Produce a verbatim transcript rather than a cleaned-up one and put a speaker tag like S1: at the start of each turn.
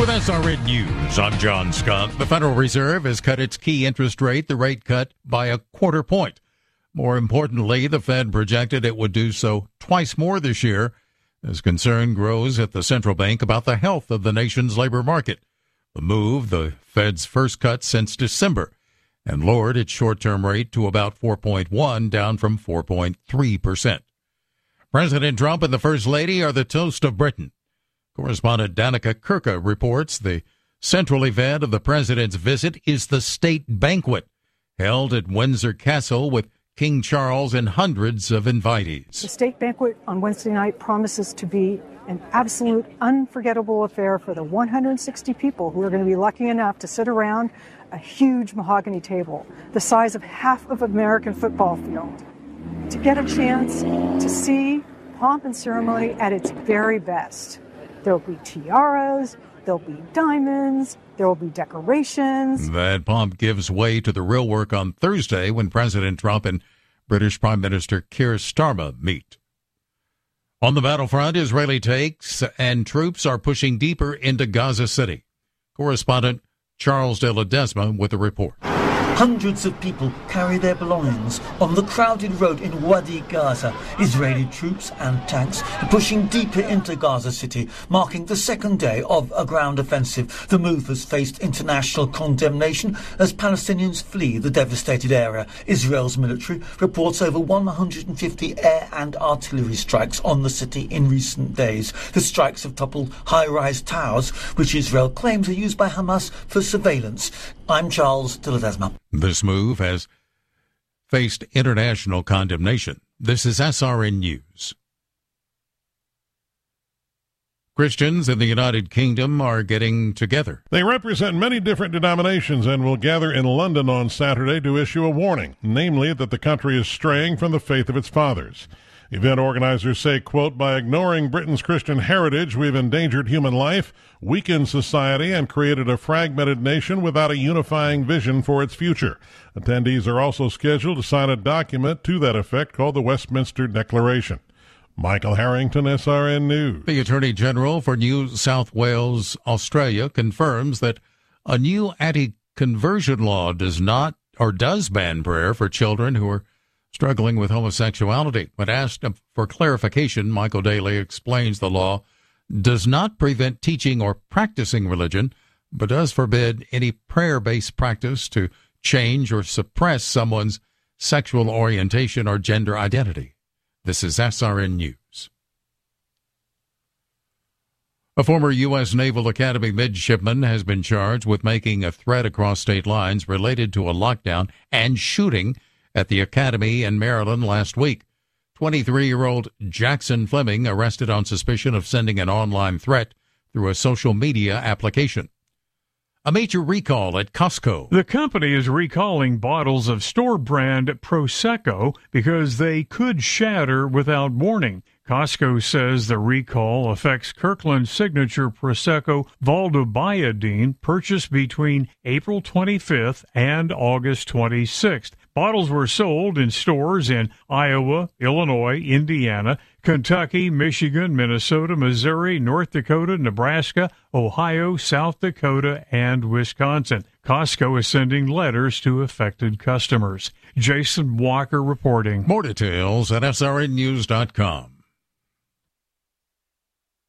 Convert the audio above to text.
S1: With S R N News, I'm John Scott. The Federal Reserve has cut its key interest rate, the rate cut, by a quarter point. More importantly, the Fed projected it would do so twice more this year as concern grows at the central bank about the health of the nation's labor market. The move, the Fed's first cut since December, and lowered its short-term rate to about four point one, down from four point three percent. President Trump and the First Lady are the toast of Britain. Correspondent Danica Kirka reports the central event of the president's visit is the state banquet held at Windsor Castle with King Charles and hundreds of invitees.
S2: The state banquet on Wednesday night promises to be an absolute unforgettable affair for the one hundred sixty people who are going to be lucky enough to sit around a huge mahogany table the size of half of an American football field to get a chance to see pomp and ceremony at its very best. There'll be tiaras, there'll be diamonds, there will be decorations.
S1: That pomp gives way to the real work on Thursday when President Trump and British Prime Minister Keir Starmer meet. On the battlefront, Israeli tanks and troops are pushing deeper into Gaza City. Correspondent Charles de Ledesma with a report.
S3: Hundreds of people carry their belongings on the crowded road in Wadi Gaza. Israeli troops and tanks are pushing deeper into Gaza City, marking the second day of a ground offensive. The move has faced international condemnation as Palestinians flee the devastated area. Israel's military reports over one hundred fifty air and artillery strikes on the city in recent days. The strikes have toppled high-rise towers, which Israel claims are used by Hamas for surveillance. I'm Charles de Ledesma.
S1: This move has faced international condemnation. This is S R N News. Christians in the United Kingdom are getting together.
S4: They represent many different denominations and will gather in London on Saturday to issue a warning, namely that the country is straying from the faith of its fathers. Event organizers say, quote, by ignoring Britain's Christian heritage, we've endangered human life, weakened society, and created a fragmented nation without a unifying vision for its future. Attendees are also scheduled to sign a document to that effect called the Westminster Declaration. Michael Harrington, S R N News.
S1: The Attorney General for New South Wales, Australia, confirms that a new anti-conversion law does not or does ban prayer for children who are struggling with homosexuality. When asked for clarification, Michael Daly explains the law does not prevent teaching or practicing religion, but does forbid any prayer-based practice to change or suppress someone's sexual orientation or gender identity. This is S R N News. A former U S. Naval Academy midshipman has been charged with making a threat across state lines related to a lockdown and shooting at the Academy in Maryland last week. twenty-three-year-old Jackson Fleming arrested on suspicion of sending an online threat through a social media application. A major recall at Costco.
S5: The company is recalling bottles of store brand Prosecco because they could shatter without warning. Costco says the recall affects Kirkland's signature Prosecco Valdobayadine purchased between April twenty-fifth and August twenty-sixth. Bottles were sold in stores in Iowa, Illinois, Indiana, Kentucky, Michigan, Minnesota, Missouri, North Dakota, Nebraska, Ohio, South Dakota, and Wisconsin. Costco is sending letters to affected customers. Jason Walker reporting.
S1: More details at S R N news dot com.